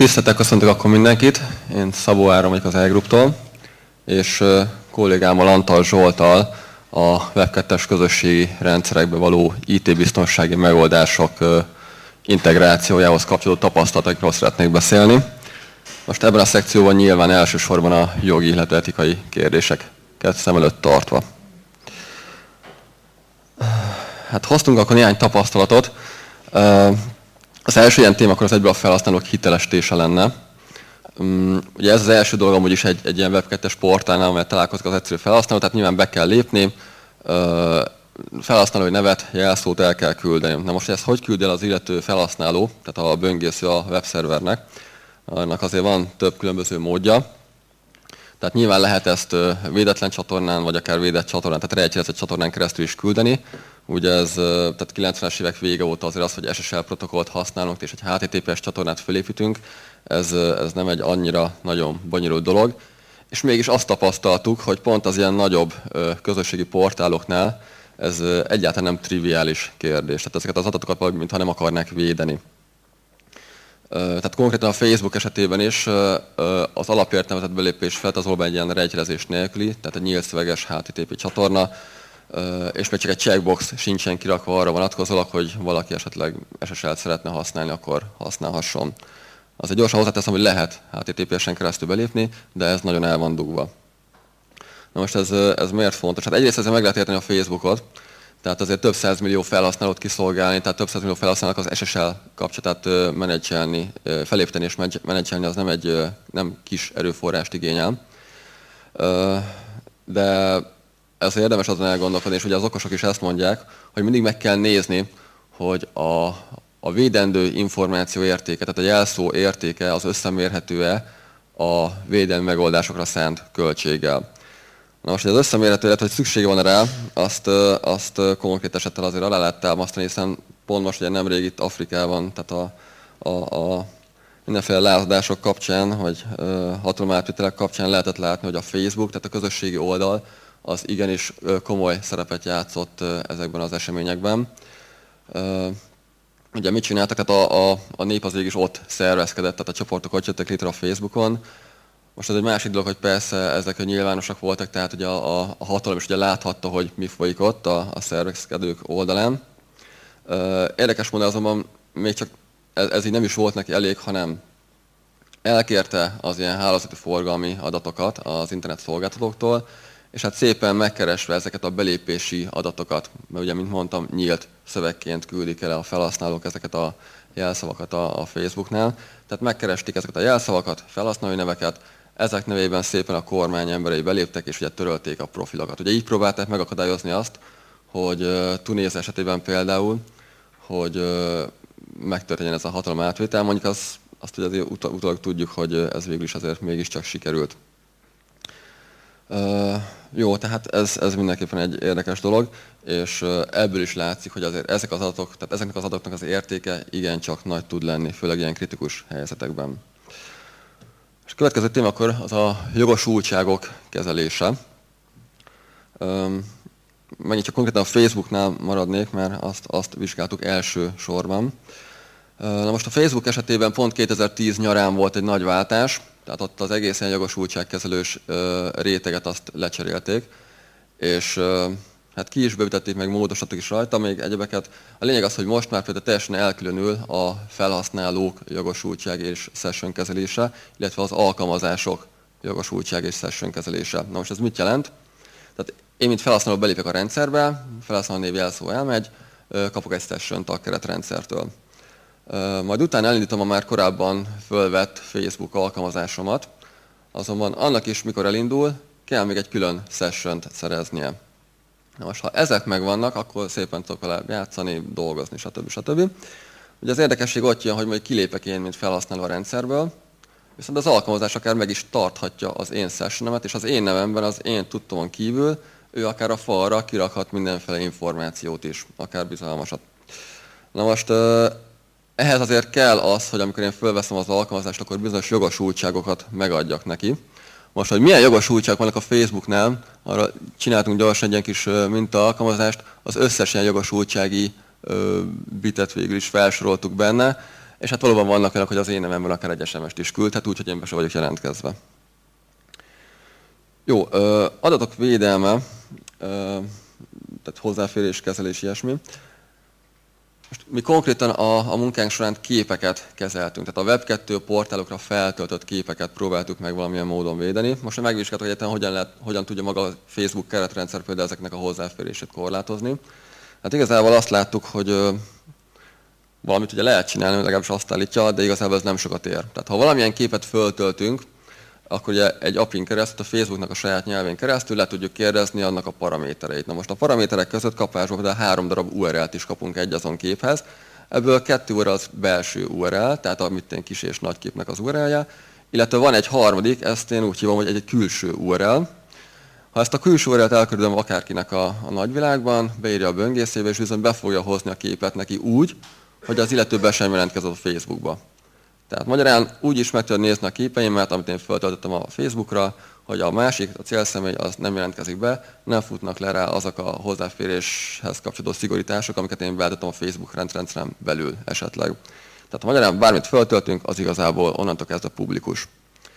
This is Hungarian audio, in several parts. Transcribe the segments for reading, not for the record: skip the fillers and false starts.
Tiszteltek, köszöntök akkor mindenkit. Én Szabó Áron vagyok az e-Grouptól, és kollégámmal Antal Zsolttal a Web2-es közösségi rendszerekbe való IT-biztonsági megoldások integrációjához kapcsolódó tapasztalatokról szeretnék beszélni. Most ebben a szekcióban nyilván elsősorban a jogi, illetve etikai kérdéseket szem előtt tartva. Hát hoztunk akkor néhány tapasztalatot. Az első ilyen téma akkor az egyben a felhasználók hitelesítése lenne. Ugye ez az első dolog amúgy is egy ilyen Web2-es portálnál, amelyet találkozik az egyszerű felhasználó, tehát nyilván be kell lépni, felhasználói nevet, jelszót el kell küldeni. Na most, hogy ezt hogy küldi el az illető felhasználó, tehát a böngésző a webszervernek, annak azért van több különböző módja. Tehát nyilván lehet ezt védetlen csatornán, vagy akár védett csatornán, tehát rejtjelezett csatornán keresztül is küldeni. Ugye ez, tehát 90-es évek vége óta azért az, hogy SSL protokollt használunk, és egy HTTPS csatornát fölépítünk, ez nem egy annyira nagyon bonyolult dolog. És mégis azt tapasztaltuk, hogy pont az ilyen nagyobb közösségi portáloknál ez egyáltalán nem triviális kérdés. Tehát ezeket az adatokat valahogy mintha nem akarnák védeni. Tehát konkrétan a Facebook esetében is az alapértelmezett belépés feltazolban egy ilyen rejtjelezés nélküli, tehát egy nyílt szöveges HTTP csatorna, és még csak egy checkbox sincsen kirakva arra vonatkozólag, hogy valaki esetleg SSL-t szeretne használni, akkor használhasson. Azért gyorsan hozzáteszem, hogy lehet HTTPS-en keresztül belépni, de ez nagyon el van dugva. Na most ez miért fontos? Hát egyrészt ezzel meg lehet érteni a Facebookot, tehát azért több százmillió felhasználót kiszolgálni, tehát több százmillió felhasználónak az SSL kapcsolatát menedzselni, felépíteni és menedzselni az nem kis erőforrást igényel. De ez érdemes azon elgondolkodni, és ugye az okosok is ezt mondják, hogy mindig meg kell nézni, hogy a védendő információ értéke, tehát a jelszó értéke az összemérhető-e a védelmi megoldásokra szánt költséggel. Na most, hogy az összemérhető, illetve hogy szüksége van rá, azt konkrét esettel azért alá lehet támasztani, hiszen pont most ugye nemrég itt Afrikában, tehát a mindenféle lázadások kapcsán, vagy hatalomátvételek kapcsán lehetett látni, hogy a Facebook, tehát a közösségi oldal, az igenis komoly szerepet játszott ezekben az eseményekben. Ugye mit csináltak? Tehát a nép az végig is ott szervezkedett, tehát a csoportok ott jöttek létre a Facebookon. Most ez egy másik dolog, hogy persze ezek nyilvánosak voltak, tehát ugye a hatalom is ugye láthatta, hogy mi folyik ott a szervezkedők oldalán. Érdekes módon azonban még csak ez így nem is volt neki elég, hanem elkérte az ilyen hálózati forgalmi adatokat az internet szolgáltatóktól, és hát szépen megkeresve ezeket a belépési adatokat, mert ugye, mint mondtam, nyílt szövegként küldik el a felhasználók ezeket a jelszavakat a Facebooknál. Tehát megkeresték ezeket a jelszavakat, felhasználói neveket, ezek nevében szépen a kormány emberei beléptek, és ugye törölték a profilokat. Ugye így próbálták megakadályozni azt, hogy Tunézia esetében például, hogy megtörténjen ez a hatalom átvétel, mondjuk azt ugye azért utólag tudjuk, hogy ez végül is azért mégiscsak sikerült. Jó, tehát ez mindenképpen egy érdekes dolog, és ebből is látszik, hogy azért ezek az adatok, tehát ezeknek az adatoknak az értéke igencsak nagy tud lenni, főleg ilyen kritikus helyzetekben. És a következő téma akkor az a jogosultságok kezelése. Megint csak konkrétan a Facebooknál maradnék, mert azt vizsgáltuk első sorban. Na most a Facebook esetében pont 2010 nyarán volt egy nagy váltás, tehát ott az egész ilyen jogosultságkezelős réteget azt lecserélték, és hát ki is bővítették, meg módosítottak is rajta, még egyebeket. A lényeg az, hogy most már például teljesen elkülönül a felhasználók jogosultság és session kezelése, illetve az alkalmazások jogosultság és session kezelése. Na most ez mit jelent? Tehát én, mint felhasználó belépek a rendszerbe, felhasználó név jelszó elmegy, kapok egy session tagkeretrendszertől. Majd utána elindítom a már korábban fölvett Facebook alkalmazásomat, azonban annak is, mikor elindul, kell még egy külön sessiont szereznie. Na most, ha ezek megvannak, akkor szépen tudok vele játszani, dolgozni, stb. Ugye az érdekesség ott jön, hogy majd kilépek én, mint felhasználó a rendszerből, viszont az alkalmazás akár meg is tarthatja az én sessionemet, és az én nevemben, az én tudtomon kívül, ő akár a falra kirakhat mindenféle információt is, akár bizalmasat. Na most ehhez azért kell az, hogy amikor én fölveszem az alkalmazást, akkor bizonyos jogosultságokat megadjak neki. Most, hogy milyen jogosultságok vannak a Facebooknál, arra csináltunk gyorsan egy ilyen kis minta-alkalmazást, az összes ilyen jogosultsági bitet végül is felsoroltuk benne. És hát valóban vannak olyanok, hogy az én nevemben akár egy SMS-t is küldhet, úgyhogy én be sem vagyok jelentkezve. Jó, adatok védelme, tehát hozzáférés, kezelés, ilyesmi. Most mi konkrétan a munkánk során képeket kezeltünk, tehát a Web2 portálokra feltöltött képeket próbáltuk meg valamilyen módon védeni. Most megvizsgáltuk, hogy hogyan tudja maga a Facebook keretrendszer például ezeknek a hozzáférését korlátozni. Hát igazából azt láttuk, hogy valamit ugye lehet csinálni, legalábbis azt állítja, de igazából ez nem sokat ér. Tehát ha valamilyen képet föltöltünk, akkor ugye egy API-n keresztül, a Facebooknak a saját nyelvén keresztül le tudjuk kérdezni annak a paramétereit. Na most a paraméterek között kapásból például 3 darab URL-t is kapunk egy azon képhez. Ebből 2 URL az belső URL, tehát amit én kis és nagy képnek az URL-je, illetve van egy harmadik, ezt én úgy hívom, hogy egy külső URL. Ha ezt a külső URL-t elküldöm akárkinek a nagyvilágban, beírja a böngészébe, és viszont be fogja hozni a képet neki úgy, hogy az illető be sem jelentkezett a Facebookba. Tehát magyarán úgy is meg tudod nézni a képeimet, amit én feltöltöttem a Facebookra, hogy a másik, a célszemély az nem jelentkezik be, nem futnak le rá azok a hozzáféréshez kapcsolódó szigorítások, amiket én beállítottam a Facebook rendszeren belül esetleg. Tehát magyarán bármit feltöltünk, az igazából onnantól kezdve publikus.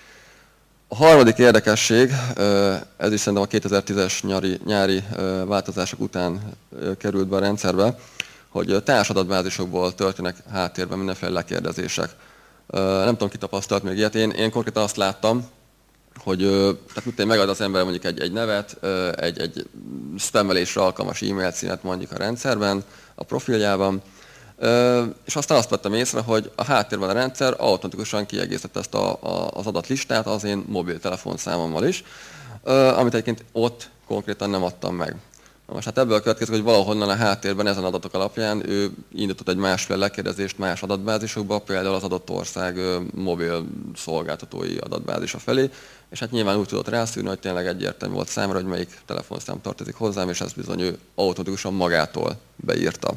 A harmadik érdekesség, ez is szerintem a 2010-es nyári változások után került be a rendszerbe, hogy társadatbázisokból történnek háttérben mindenféle lekérdezések. Nem tudom, ki tapasztalt még ilyet. Én konkrétan azt láttam, hogy tehát megad az ember mondjuk egy nevet, egy spammelésre alkalmas e-mail címet mondjuk a rendszerben, a profiljában, és aztán azt vettem észre, hogy a háttérben a rendszer automatikusan kiegészítette ezt az adatlistát az én mobiltelefonszámommal is, amit egyébként ott konkrétan nem adtam meg. Most hát ebből következik, hogy valahonnan a háttérben ezen adatok alapján ő indított egy másféle lekérdezést más adatbázisokba, például az adott ország mobil szolgáltatói adatbázisa felé, és hát nyilván úgy tudott rászűrni, hogy tényleg egyértelmű volt számra, hogy melyik telefonszám tartozik hozzám, és ezt bizony ő automatikusan magától beírta.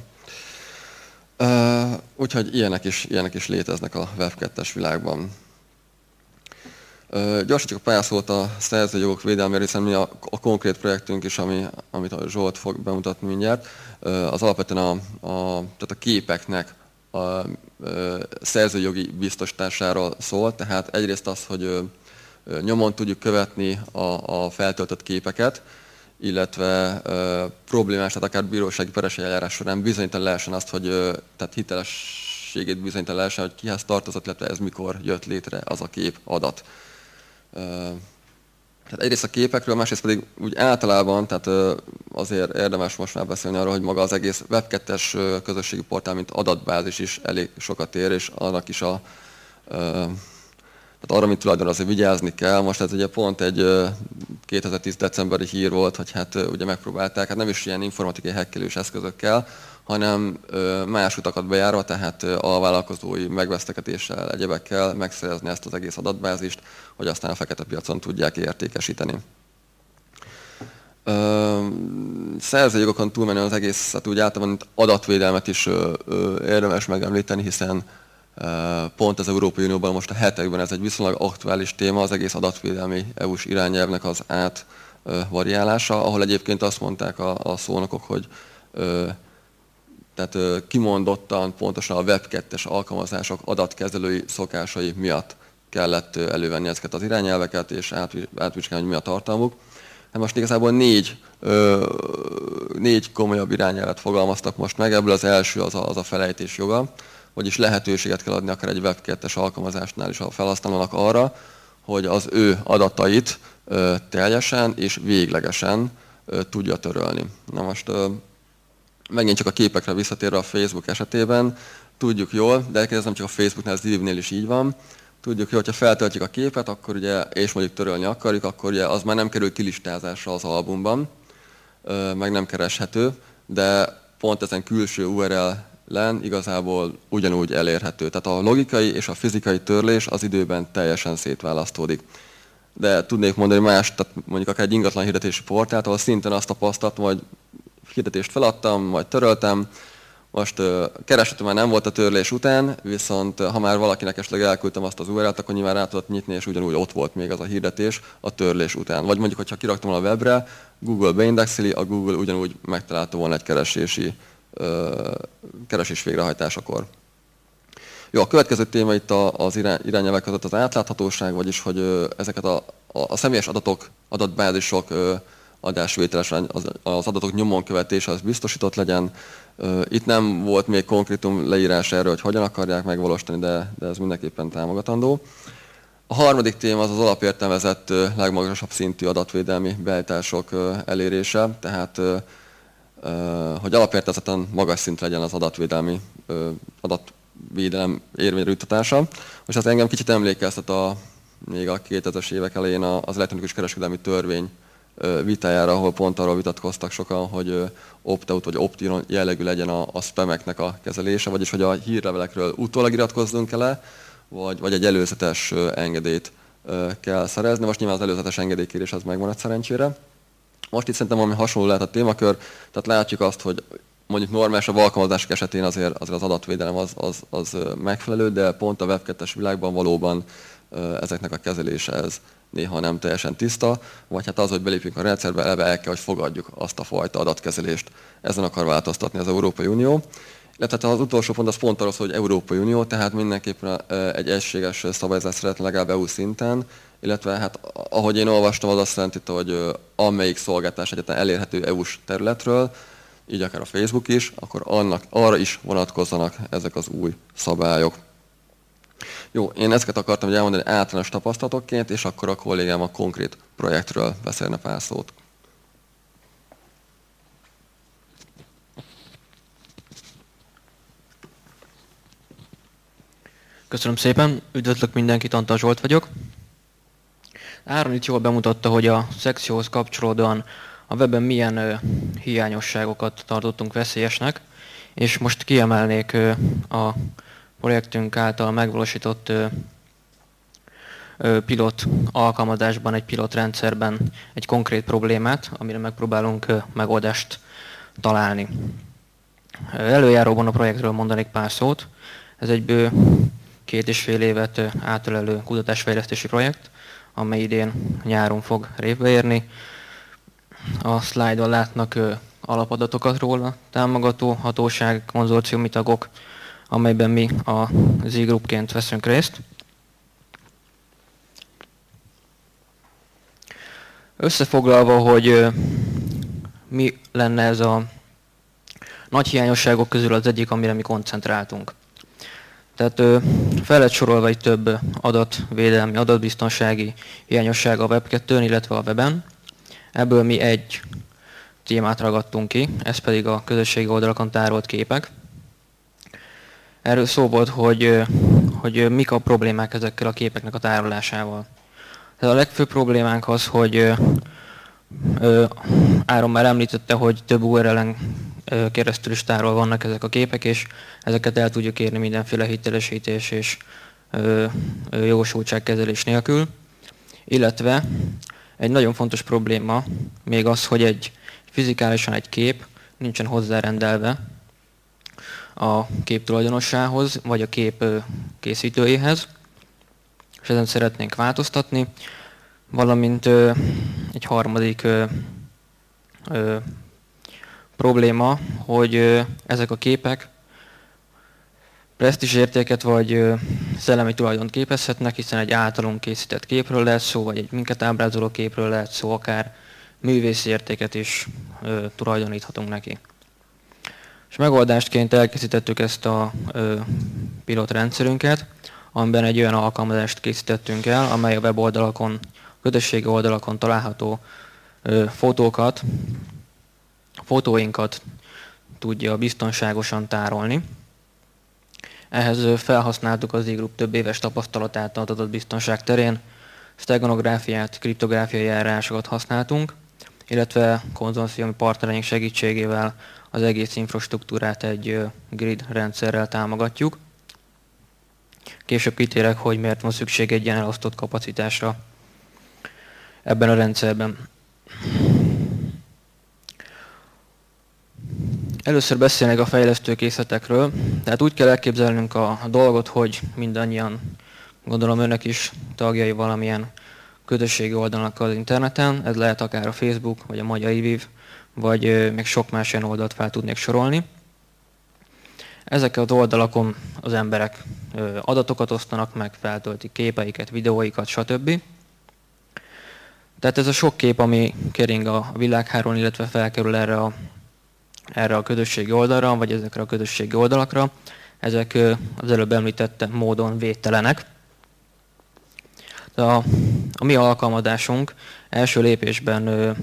Úgyhogy ilyenek is léteznek a Web2-es világban. Gyorsan csak a pár szót a szerzőjogok védelmére, hiszen mi a konkrét projektünk is, amit a Zsolt fog bemutatni mindjárt, az alapvetően tehát a képeknek a szerzőjogi biztosításáról szól. Tehát egyrészt az, hogy nyomon tudjuk követni a feltöltött képeket, illetve problémás, tehát akár bírósági peres eljárás során bizonyítani lehessen azt, hogy tehát hitelességét bizonyítani lehessen, hogy kihez tartozott, illetve ez mikor jött létre az a kép adat. Tehát egyrészt a képekről, másrészt pedig úgy általában, tehát azért érdemes most már beszélni arról, hogy maga az egész Web2-es közösségi portál, mint adatbázis is elég sokat ér, és annak is tehát arra, mint tulajdonban azért vigyázni kell. Most ez ugye pont egy 2010 decemberi hír volt, hogy hát ugye megpróbálták, hát nem is ilyen informatikai hekkelős eszközökkel, hanem más utakat bejárva, tehát alvállalkozói megvesztegetéssel, egyebekkel megszerezni ezt az egész adatbázist, hogy aztán a fekete piacon tudják értékesíteni. Szerzőjogokon túlmenően az egészet úgy általában adatvédelmet is érdemes megemlíteni, hiszen pont az Európai Unióban most a hetekben ez egy viszonylag aktuális téma, az egész adatvédelmi EU-s irányelvnek az átvariálása, ahol egyébként azt mondták a szónokok, hogy tehát kimondottan pontosan a Web2-es alkalmazások adatkezelői szokásai miatt kellett elővenni ezeket az irányelveket, és átvizsgálni, hogy mi a tartalmuk. Hát most igazából négy komolyabb irányelvet fogalmaztak most meg, ebből az első az a felejtés joga, vagyis lehetőséget kell adni akár egy Web2-es alkalmazásnál is a felhasználónak arra, hogy az ő adatait teljesen és véglegesen tudja törölni. Na most megint csak a képekre visszatérve a Facebook esetében, tudjuk jól, de ez nem csak a Facebooknál, ez Livnél is így van, tudjuk jól, hogyha feltöltjük a képet, akkor ugye, és mondjuk törölni akarjuk, akkor ugye az már nem kerül kilistázásra az albumban, meg nem kereshető, de pont ezen külső URL-len igazából ugyanúgy elérhető. Tehát a logikai és a fizikai törlés az időben teljesen szétválasztódik. De tudnék mondani más, tehát mondjuk akár egy ingatlan hirdetési portált, ahol szintén azt tapasztaltam, hogy hirdetést feladtam, majd töröltem. Most kereshető már nem volt a törlés után, viszont ha már valakinek esetleg elküldtem azt az URL-t, akkor nyilván rá tudott nyitni, és ugyanúgy ott volt még az a hirdetés a törlés után. Vagy mondjuk, hogyha kiraktam a webre, Google beindexeli, a Google ugyanúgy megtalálta volna egy keresés végrehajtásakor. Jó, a következő téma itt az irányelvek között az átláthatóság, vagyis hogy ezeket a személyes adatok, adatbázisok adásvételes, az adatok nyomon követése az biztosított legyen. Itt nem volt még konkrétum leírás erről, hogy hogyan akarják megvalósítani, de ez mindenképpen támogatandó. A harmadik téma az alapértelmezett legmagasabb szintű adatvédelmi beállítások elérése, tehát hogy alapértelmezetten magas szint legyen az adatvédelem érvényre juttatása. Most ez engem kicsit emlékeztet még a 2000-es évek elején az elektronikus kereskedelmi törvény vitájára, ahol pont arról vitatkoztak sokan, hogy opt-out vagy opt-in jellegű legyen a spameknek a kezelése, vagyis hogy a hírlevelekről utólag iratkozzunk le, vagy egy előzetes engedélyt kell szerezni. Most nyilván az előzetes engedélykérés az megmaradt szerencsére. Most itt szerintem valami hasonló lehet a témakör, tehát látjuk azt, hogy mondjuk normálisabb alkalmazások esetén azért az adatvédelem az megfelelő, de pont a Web 2-es világban valóban ezeknek a kezelése ez néha nem teljesen tiszta, vagy hát az, hogy belépjünk a rendszerbe, eleve el kell, hogy fogadjuk azt a fajta adatkezelést. Ezen akar változtatni az Európai Unió. Illetve az utolsó pont az pont arról szól, hogy Európai Unió, tehát mindenképpen egy egységes szabályzást szeretne legalább EU szinten, illetve hát ahogy én olvastam, az azt jelenti, hogy amelyik szolgáltatás egyáltalán elérhető EU-s területről, így akár a Facebook is, akkor arra is vonatkozzanak ezek az új szabályok. Jó, én ezeket akartam elmondani általános tapasztalatokként, és akkor a kollégám a konkrét projektről beszélne pár szót. Köszönöm szépen, üdvözlök mindenkit, Antal Zsolt vagyok. Áron itt jól bemutatta, hogy a szekcióhoz kapcsolódóan a webben milyen hiányosságokat tartottunk veszélyesnek, és most kiemelnék a projektünk által megvalósított pilot alkalmazásban, egy pilot rendszerben egy konkrét problémát, amire megpróbálunk megoldást találni. Előjáróban a projektről mondanék pár szót. Ez egy 2,5 évet átölelő kutatásfejlesztési projekt, amely idén nyáron fog révbe érni. A szlájdon látnak alapadatokat róla, támogató hatóság, konzorciumi tagok, amelyben mi a Z-Groupként veszünk részt. Összefoglalva, hogy mi lenne ez a nagy hiányosságok közül az egyik, amire mi koncentráltunk. Tehát fel lett sorolva egy több adatvédelmi, adatbiztonsági hiányosság a Web2-n, illetve a weben. Ebből mi egy témát ragadtunk ki, ez pedig a közösségi oldalakon tárolt képek. Erről szó volt, hogy mik a problémák ezekkel a képeknek a tárolásával. Tehát a legfőbb problémánk az, hogy Áron már említette, hogy több URL-en keresztül is tárol vannak ezek a képek, és ezeket el tudjuk érni mindenféle hitelesítés és jogosultságkezelés nélkül. Illetve egy nagyon fontos probléma még az, hogy fizikálisan egy kép nincsen hozzárendelve a kép tulajdonossához, vagy a kép készítőjéhez, és ezen szeretnénk változtatni, valamint egy harmadik probléma, hogy ezek a képek presztízsértéket vagy szellemi tulajdont képezhetnek, hiszen egy általunk készített képről lehet szó, vagy egy minket ábrázoló képről lehet szó, akár művészi értéket is tulajdoníthatunk neki. És megoldásként elkészítettük ezt a pilotrendszerünket, amiben egy olyan alkalmazást készítettünk el, amely a weboldalakon, közösségi oldalakon található fotóinkat tudja biztonságosan tárolni. Ehhez felhasználtuk az Z-Group több éves tapasztalatát az adatbiztonság terén, steganográfiát, kriptográfiai eljárásokat használtunk, illetve konzorciumi partnereink segítségével az egész infrastruktúrát egy grid rendszerrel támogatjuk. Később kitérek, hogy miért van szükség egy ilyen elosztott kapacitásra ebben a rendszerben. Először beszélnek a fejlesztőkészletekről, tehát úgy kell elképzelnünk a dolgot, hogy mindannyian, gondolom önök is tagjai valamilyen közösségi oldalnak az interneten, ez lehet akár a Facebook, vagy a Magyar IVIV, vagy még sok más ilyen oldalt fel tudnék sorolni. Ezeken az oldalakon az emberek adatokat osztanak meg, feltöltik képeiket, videóikat, stb. Tehát ez a sok kép, ami kering a világhálón, illetve felkerül erre a közösségi oldalra, vagy ezekre a közösségi oldalakra, ezek az előbb említett módon védtelenek. A mi alkalmazásunk első lépésben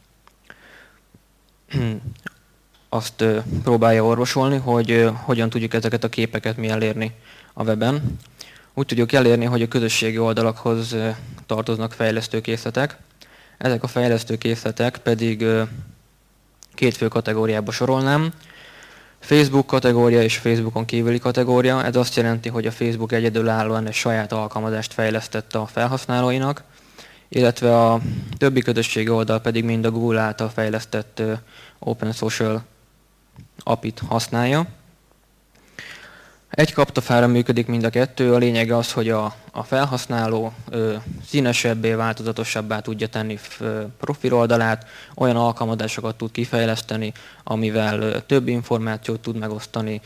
azt próbálja orvosolni, hogy hogyan tudjuk ezeket a képeket mi elérni a weben. Úgy tudjuk elérni, hogy a közösségi oldalakhoz tartoznak fejlesztőkészletek. Ezek a fejlesztőkészletek pedig két fő kategóriába sorolnám. Facebook kategória és Facebookon kívüli kategória. Ez azt jelenti, hogy a Facebook egyedülállóan egy saját alkalmazást fejlesztett a felhasználóinak, illetve a többi közösségi oldal pedig mind a Google által fejlesztett Open Social API-t használja. Egy kaptafára működik mind a kettő, a lényeg az, hogy a felhasználó színesebbé, változatosabbá tudja tenni profiloldalát, olyan alkalmazásokat tud kifejleszteni, amivel több információt tud megosztani,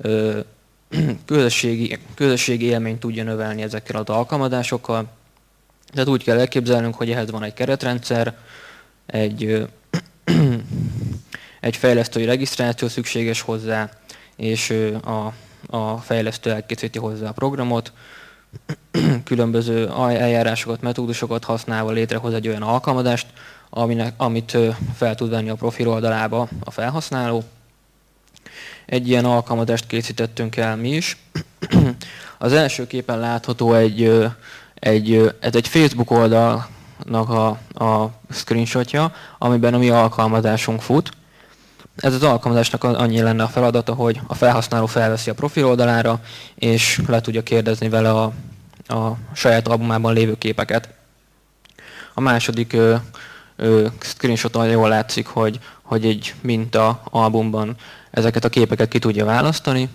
közösségi élményt tudja növelni ezekkel az alkalmazásokkal. Tehát úgy kell elképzelnünk, hogy ehhez van egy keretrendszer, egy fejlesztői regisztráció szükséges hozzá, és a fejlesztő elkészíti hozzá a programot, különböző eljárásokat, metódusokat használva létrehoz egy olyan alkalmazást, amit fel tud venni a profil oldalába a felhasználó. Egy ilyen alkalmazást készítettünk el mi is. Az első képen látható ez egy Facebook oldalnak a screenshotja, amiben a mi alkalmazásunk fut. Ez az alkalmazásnak annyi lenne a feladata, hogy a felhasználó felveszi a profil oldalára, és le tudja kérdezni vele a saját albumában lévő képeket. A második screenshoton jól látszik, hogy egy minta albumban ezeket a képeket ki tudja választani,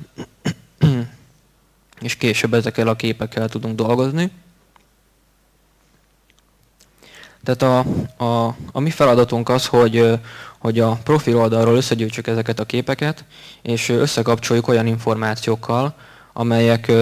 és később ezekkel a képekkel tudunk dolgozni. Tehát a mi feladatunk az, hogy a profil oldalról összegyűjtsük ezeket a képeket, és összekapcsoljuk olyan információkkal, amelyek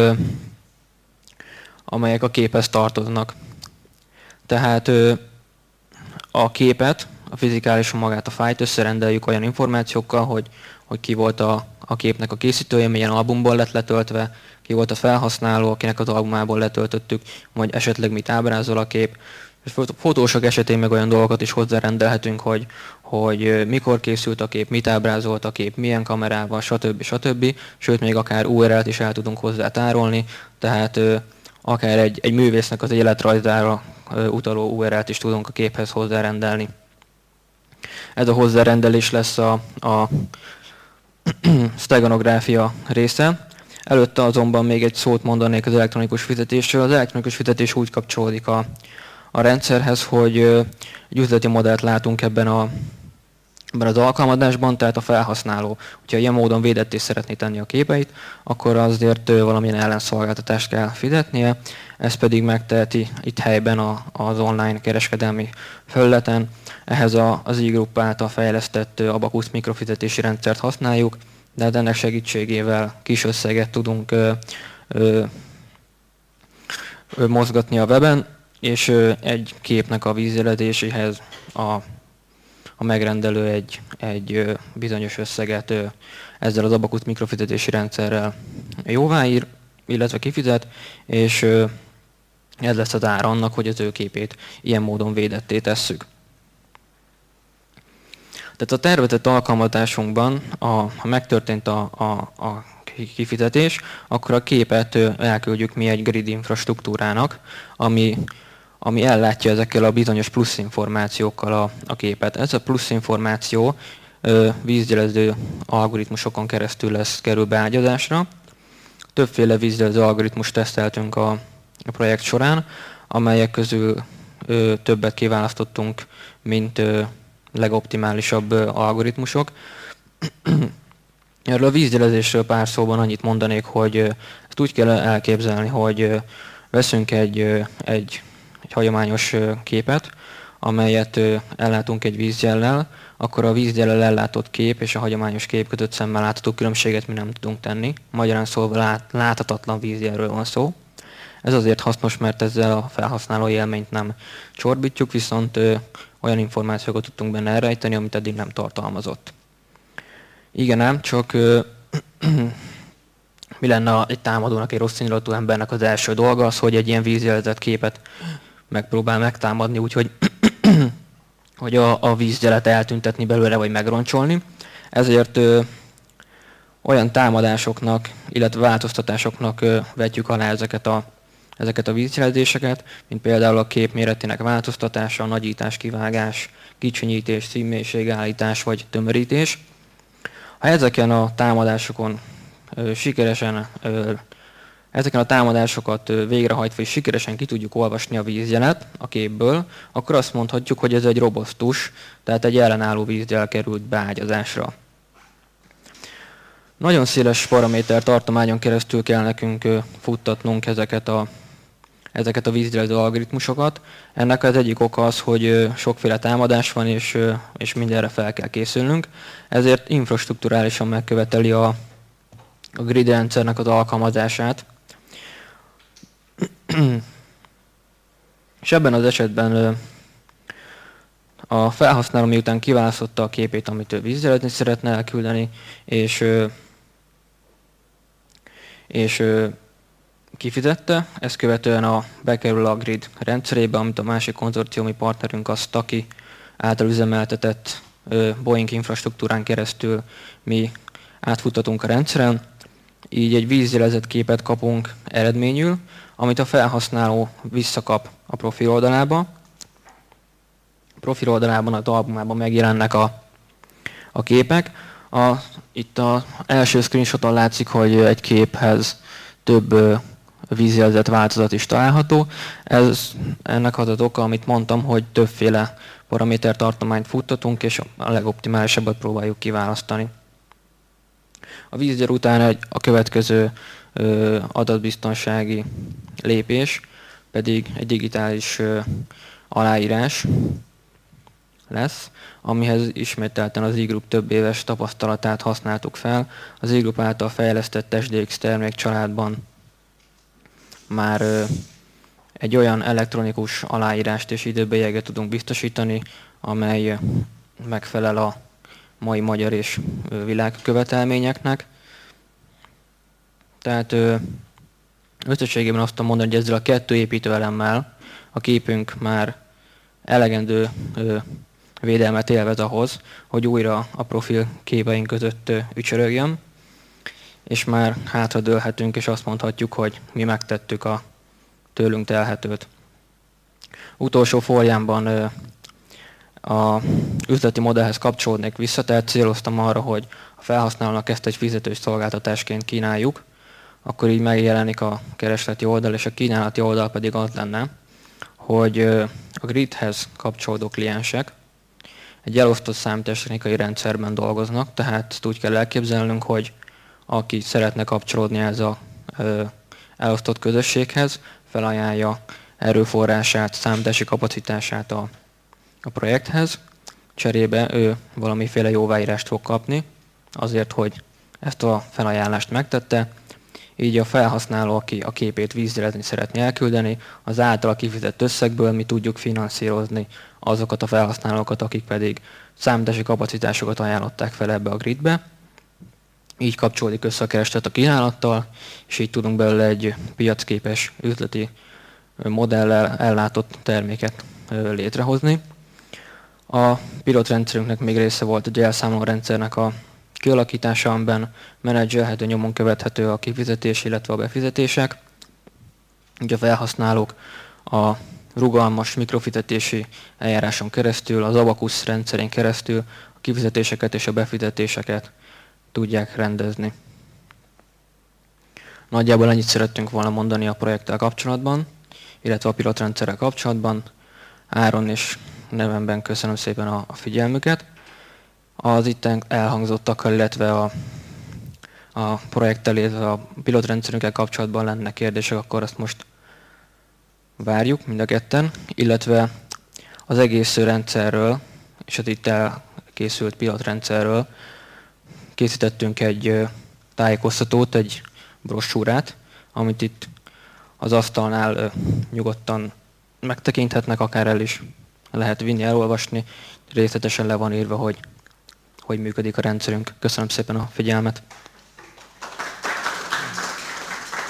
a képhez tartoznak. Tehát a képet, a fizikálisan magát a fájlt összerendeljük olyan információkkal, hogy ki volt a képnek a készítője, milyen albumból lett letöltve, ki volt a felhasználó, akinek az albumából letöltöttük, vagy esetleg mit ábrázol a kép. Fotósok esetén meg olyan dolgokat is hozzárendelhetünk, hogy mikor készült a kép, mit ábrázolt a kép, milyen kamerával, stb. Sőt, még akár URL-t is el tudunk hozzá tárolni, tehát akár egy művésznek az életrajzára utaló URL-t is tudunk a képhez hozzárendelni. Ez a hozzárendelés lesz a steganográfia része. Előtte azonban még egy szót mondanék az elektronikus fizetésről. Az elektronikus fizetés úgy kapcsolódik a rendszerhez, hogy egy üzleti modellt látunk ebben az alkalmazásban, tehát a felhasználó, hogyha ilyen módon védetté szeretné tenni a képeit, akkor azért valamilyen ellenszolgáltatást kell fizetnie, ezt pedig megteheti itt helyben az online kereskedelmi felületen. Ehhez az e-group által fejlesztett Abacus mikrofizetési rendszert használjuk, de ennek segítségével kis összeget tudunk mozgatni a weben, és egy képnek a vízjelentéséhez a megrendelő egy bizonyos összeget ezzel az Abacus mikrofizetési rendszerrel jóváír, illetve kifizet, és ez lesz az ára annak, hogy az ő képét ilyen módon védetté tesszük. Tehát a tervezett alkalmazásunkban, ha megtörtént a kifizetés, akkor a képet elküldjük mi egy grid infrastruktúrának, ami ellátja ezekkel a bizonyos plusz információkkal a képet. Ez a plusz információ vízjelező algoritmusokon keresztül kerül beágyazásra. Többféle vízjelező algoritmust teszteltünk a projekt során, amelyek közül többet kiválasztottunk, mint legoptimálisabb algoritmusok. Erről a vízjelezésről pár szóban annyit mondanék, hogy ezt úgy kell elképzelni, hogy veszünk egy hagyományos képet, amelyet ellátunk egy vízgyellel, akkor a vízgyellel ellátott kép és a hagyományos kép között szemmel látható különbséget mi nem tudunk tenni. Magyarán szólva láthatatlan vízgyellről van szó. Ez azért hasznos, mert ezzel a felhasználói élményt nem csorbítjuk, viszont olyan információkat tudtunk benne elrejteni, amit eddig nem tartalmazott. Igen ám, csak mi lenne egy támadónak, egy rossz indulatú embernek az első dolga az, hogy egy ilyen vízjelzett képet megpróbál megtámadni, úgyhogy hogy a vízgyelet eltüntetni belőle, vagy megroncsolni. Ezért olyan támadásoknak, illetve változtatásoknak vetjük alá ezeket a vízjelzéseket, mint például a kép méretének változtatása, nagyítás, kivágás, kicsinyítés, színmélység-állítás vagy tömörítés. Ha ezeken a támadásokon ezeken a támadásokat végrehajtva és sikeresen ki tudjuk olvasni a vízjelet a képből, akkor azt mondhatjuk, hogy ez egy robosztus, tehát egy ellenálló vízjel került beágyazásra. Nagyon széles paraméter tartományon keresztül kell nekünk futtatnunk ezeket a vízjelző algoritmusokat. Ennek az egyik oka az, hogy sokféle támadás van, és mindenre fel kell készülnünk. Ezért infrastrukturálisan megköveteli a grid rendszernek az alkalmazását. És ebben az esetben a felhasználó miután kiválasztotta a képét, amit ő vízjelezni szeretne elküldeni, és kifizette, ezt követően bekerül a grid rendszerébe, amit a másik konzorciumi partnerünk, a Staki által üzemeltetett Boeing infrastruktúrán keresztül mi átfuttatunk a rendszeren. Így egy vízjelezett képet kapunk eredményül, amit a felhasználó visszakap a profil oldalába. A profil oldalában, az albumában megjelennek a képek. Itt az első screenshoton látszik, hogy egy képhez több vízjelzett változat is található. Ennek az az oka, amit mondtam, hogy többféle paraméter tartományt futtatunk, és a legoptimálisabbat próbáljuk kiválasztani. A vízgyel után a következő adatbiztonsági lépés pedig egy digitális aláírás lesz, amihez ismételten az e-group több éves tapasztalatát használtuk fel. Az e-group által fejlesztett SDX termékcsaládban már egy olyan elektronikus aláírást és időbélyeget tudunk biztosítani, amely megfelel a mai magyar és világkövetelményeknek. Tehát összességében azt tudom mondani, hogy ezzel a 2 építőelemmel a képünk már elegendő védelmet élvez ahhoz, hogy újra a profil képeink között ücsörögjön, és már hátradőlhetünk, és azt mondhatjuk, hogy mi megtettük a tőlünk telhetőt. Utolsó fóliámban a üzleti modellhez kapcsolódnék vissza, tehát céloztam arra, hogy a felhasználónak ezt egy fizetős szolgáltatásként kínáljuk, akkor így megjelenik a keresleti oldal, és a kínálati oldal pedig az lenne, hogy a gridhez kapcsolódó kliensek egy elosztott számítástechnikai rendszerben dolgoznak, tehát ezt úgy kell elképzelnünk, hogy aki szeretne kapcsolódni ez az elosztott közösséghez, felajánlja erőforrását, számítási kapacitását a projekthez, cserébe ő valamiféle jóváírást fog kapni, azért, hogy ezt a felajánlást megtette, így a felhasználó, aki a képét vízjelezni szeretné elküldeni, az általa kifizett összegből mi tudjuk finanszírozni azokat a felhasználókat, akik pedig számítási kapacitásokat ajánlották fel ebbe a gridbe. Így kapcsolódik össze a kereslet a kínálattal, és így tudunk belőle egy piacképes üzleti modellel ellátott terméket létrehozni. A pilotrendszerünknek még része volt egy elszámolórendszernek a kialakítása, amiben menedzselhető, nyomon követhető a kifizetés, illetve a befizetések. Így a felhasználók a rugalmas mikrofizetési eljáráson keresztül, az Abacus rendszerén keresztül a kifizetéseket és a befizetéseket tudják rendezni. Nagyjából ennyit szerettünk volna mondani a projekttel kapcsolatban, illetve a pilotrendszerrel kapcsolatban. Áron és nevemben köszönöm szépen a figyelmüket. Az itt elhangzottakkal, illetve a projekttel, illetve a pilotrendszerünkkel kapcsolatban lenne kérdések, akkor azt most várjuk mind a ketten, illetve az egész rendszerről, és az itt elkészült pilotrendszerről készítettünk egy tájékoztatót, egy brossúrát, amit itt az asztalnál nyugodtan megtekinthetnek, akár el is lehet vinni, elolvasni. Részletesen le van írva, hogy működik a rendszerünk. Köszönöm szépen a figyelmet!